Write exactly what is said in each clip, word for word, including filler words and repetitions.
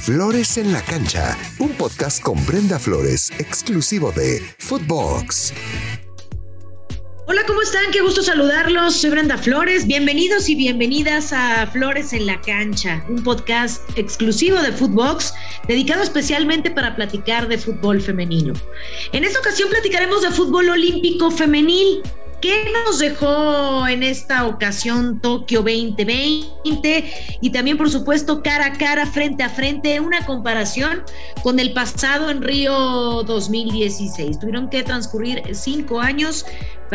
Flores en la Cancha, un podcast con Brenda Flores, exclusivo de Footbox. Hola, ¿cómo están? Qué gusto saludarlos. Soy Brenda Flores. Bienvenidos y bienvenidas a Flores en la Cancha, un podcast exclusivo de Footbox, dedicado especialmente para platicar de fútbol femenino. En esta ocasión platicaremos de fútbol olímpico femenil. ¿Qué nos dejó en esta ocasión Tokio veinte veinte? Y también, por supuesto, cara a cara, frente a frente, una comparación con el pasado en Río dos mil dieciséis. Tuvieron que transcurrir cinco años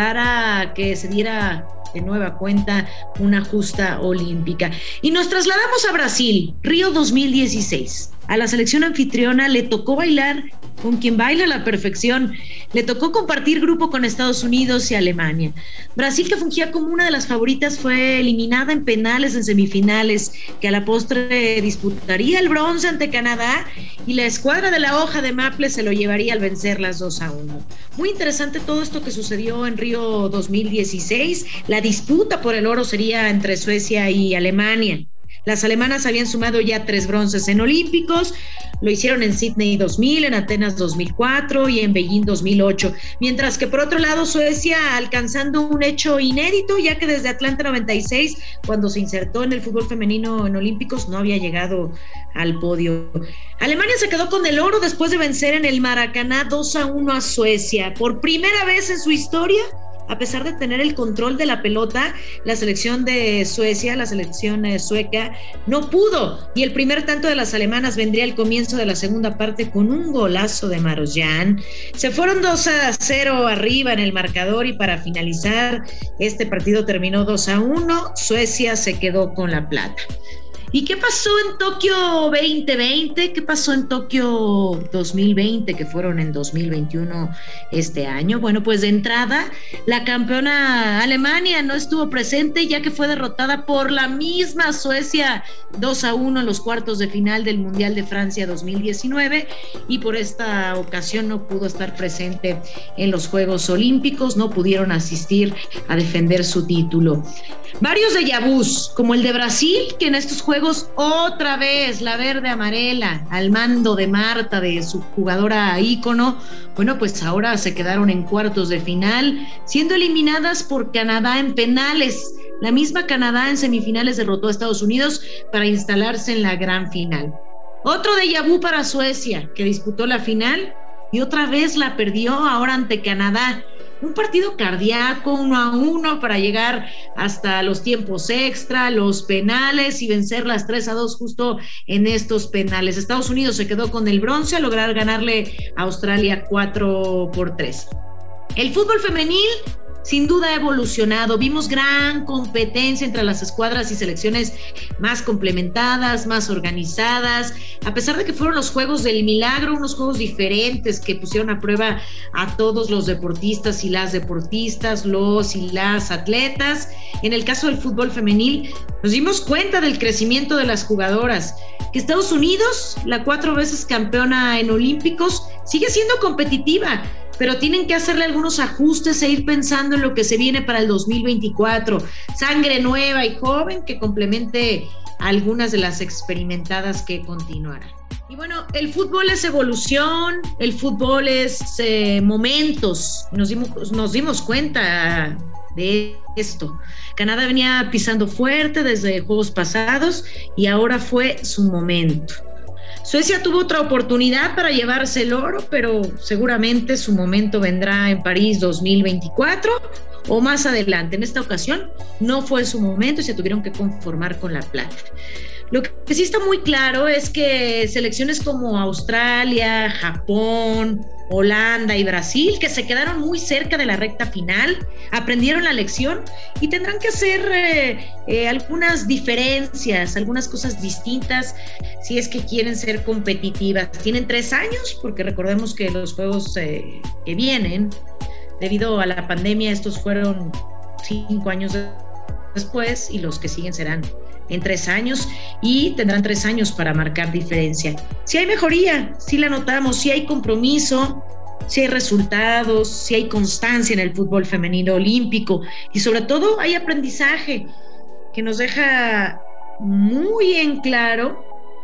para que se diera de nueva cuenta una justa olímpica. Y nos trasladamos a Brasil, Río dos mil dieciséis. A la selección anfitriona le tocó bailar con quien baila a la perfección. Le tocó compartir grupo con Estados Unidos y Alemania. Brasil, que fungía como una de las favoritas, fue eliminada en penales en semifinales, que a la postre disputaría el bronce ante Canadá, y la escuadra de la hoja de maple se lo llevaría al vencerlas dos a uno. Muy interesante todo esto que sucedió en Río dos mil dieciséis. La disputa por el oro sería entre Suecia y Alemania. Las alemanas habían sumado ya tres bronces en olímpicos, lo hicieron en Sydney dos mil, en Atenas dos mil cuatro y en Beijing dos mil ocho, mientras que por otro lado Suecia alcanzando un hecho inédito, ya que desde Atlanta noventa y seis, cuando se insertó en el fútbol femenino en olímpicos, no había llegado al podio. Alemania se quedó con el oro después de vencer en el Maracaná dos a uno a Suecia. Por primera vez en su historia, a pesar de tener el control de la pelota, la selección de Suecia, la selección eh, sueca, no pudo. Y el primer tanto de las alemanas vendría al comienzo de la segunda parte con un golazo de Marojan. Se fueron dos a cero arriba en el marcador y para finalizar, este partido terminó dos a uno. Suecia se quedó con la plata. ¿Y qué pasó en Tokio veinte veinte? ¿Qué pasó en Tokio dos mil veinte, que fueron en dos mil veintiuno este año? Bueno, pues de entrada, la campeona Alemania no estuvo presente, ya que fue derrotada por la misma Suecia dos a uno en los cuartos de final del Mundial de Francia dos mil diecinueve, y por esta ocasión no pudo estar presente en los Juegos Olímpicos, no pudieron asistir a defender su título. Varios déjà vus, como el de Brasil, que en estos juegos otra vez la verde amarela al mando de Marta, de su jugadora ícono, bueno, pues ahora se quedaron en cuartos de final, siendo eliminadas por Canadá en penales. La misma Canadá en semifinales derrotó a Estados Unidos para instalarse en la gran final. Otro déjà vu para Suecia, que disputó la final y otra vez la perdió ahora ante Canadá. Un partido cardíaco, uno a uno, para llegar hasta los tiempos extra, los penales y vencer las tres a dos justo en estos penales. Estados Unidos se quedó con el bronce a lograr ganarle a Australia cuatro por tres. El fútbol femenil sin duda ha evolucionado. Vimos gran competencia entre las escuadras y selecciones más complementadas, más organizadas, a pesar de que fueron los Juegos del Milagro, unos juegos diferentes que pusieron a prueba a todos los deportistas y las deportistas, los y las atletas. En el caso del fútbol femenil, nos dimos cuenta del crecimiento de las jugadoras, que Estados Unidos, la cuatro veces campeona en olímpicos, sigue siendo competitiva, pero tienen que hacerle algunos ajustes e ir pensando en lo que se viene para el dos mil veinticuatro. Sangre nueva y joven que complemente a algunas de las experimentadas que continuarán. Y bueno, el fútbol es evolución, el fútbol es eh, momentos. Nos dimos, nos dimos cuenta de esto. Canadá venía pisando fuerte desde juegos pasados y ahora fue su momento. Suecia tuvo otra oportunidad para llevarse el oro, pero seguramente su momento vendrá en París dos mil veinticuatro o más adelante. En esta ocasión no fue su momento y se tuvieron que conformar con la plata. Lo que sí está muy claro es que selecciones como Australia, Japón, Holanda y Brasil, que se quedaron muy cerca de la recta final, aprendieron la lección y tendrán que hacer eh, eh, algunas diferencias, algunas cosas distintas si es que quieren ser competitivas. Tienen tres años, porque recordemos que los juegos eh, que vienen, debido a la pandemia, estos fueron cinco años después y los que siguen serán en tres años y tendrán tres años para marcar diferencia. Si hay mejoría, si la notamos, si hay compromiso, si hay resultados, si hay constancia en el fútbol femenino olímpico y sobre todo hay aprendizaje que nos deja muy en claro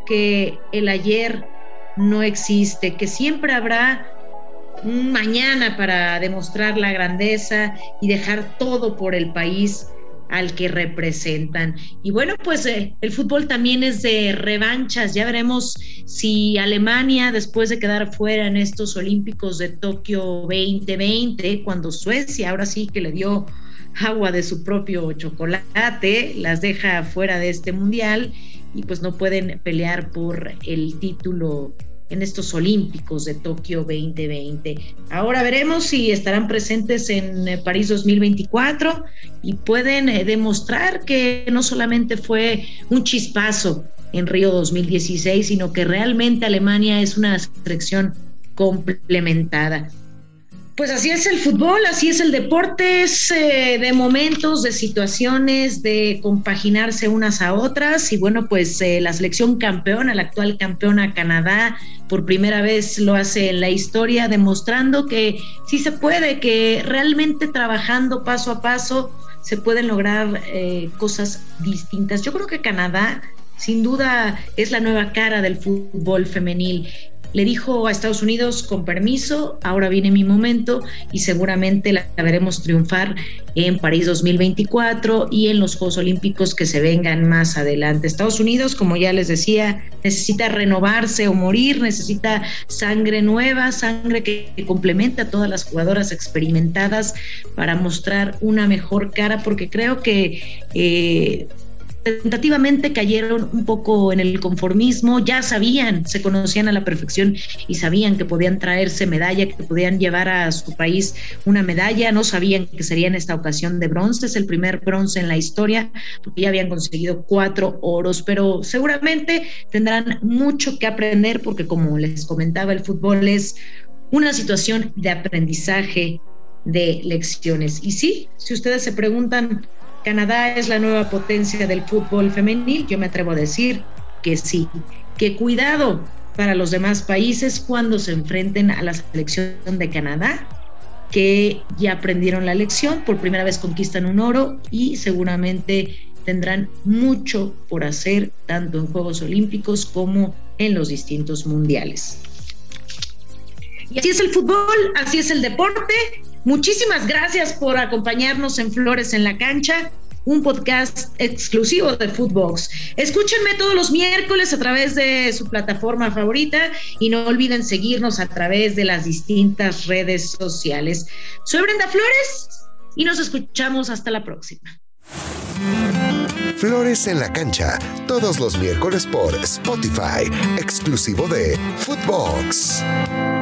que el ayer no existe, que siempre habrá un mañana para demostrar la grandeza y dejar todo por el país al que representan. Y bueno, pues eh, el fútbol también es de revanchas. Ya veremos si Alemania, después de quedar fuera en estos Olímpicos de Tokio veinte veinte, cuando Suecia ahora sí que le dio agua de su propio chocolate, las deja fuera de este mundial y pues no pueden pelear por el título en estos Olímpicos de Tokio veinte veinte. Ahora veremos si estarán presentes en París dos mil veinticuatro y pueden eh, demostrar que no solamente fue un chispazo en Río dos mil dieciséis, sino que realmente Alemania es una selección complementada. Pues así es el fútbol, así es el deporte, es eh, de momentos, de situaciones, de compaginarse unas a otras. Y bueno, pues eh, la selección campeona, la actual campeona Canadá, por primera vez lo hace en la historia, demostrando que sí se puede, que realmente trabajando paso a paso se pueden lograr eh, cosas distintas. Yo creo que Canadá sin duda es la nueva cara del fútbol femenil. Le dijo a Estados Unidos, con permiso, ahora viene mi momento, y seguramente la veremos triunfar en París dos mil veinticuatro y en los Juegos Olímpicos que se vengan más adelante. Estados Unidos, como ya les decía, necesita renovarse o morir, necesita sangre nueva, sangre que, que complemente a todas las jugadoras experimentadas para mostrar una mejor cara, porque creo que eh, tentativamente cayeron un poco en el conformismo. Ya sabían, se conocían a la perfección y sabían que podían traerse medalla, que podían llevar a su país una medalla. No sabían que sería en esta ocasión de bronce, es el primer bronce en la historia, porque ya habían conseguido cuatro oros, pero seguramente tendrán mucho que aprender, porque como les comentaba, el fútbol es una situación de aprendizaje, de lecciones. Y sí, si ustedes se preguntan, ¿Canadá es la nueva potencia del fútbol femenil? Yo me atrevo a decir que sí. Que cuidado para los demás países cuando se enfrenten a la selección de Canadá, que ya aprendieron la lección, por primera vez conquistan un oro y seguramente tendrán mucho por hacer, tanto en Juegos Olímpicos como en los distintos mundiales. Y así es el fútbol, así es el deporte. Muchísimas gracias por acompañarnos en Flores en la Cancha, un podcast exclusivo de Footbox. Escúchenme todos los miércoles a través de su plataforma favorita y no olviden seguirnos a través de las distintas redes sociales. Soy Brenda Flores y nos escuchamos hasta la próxima. Flores en la Cancha, todos los miércoles por Spotify, exclusivo de Footbox.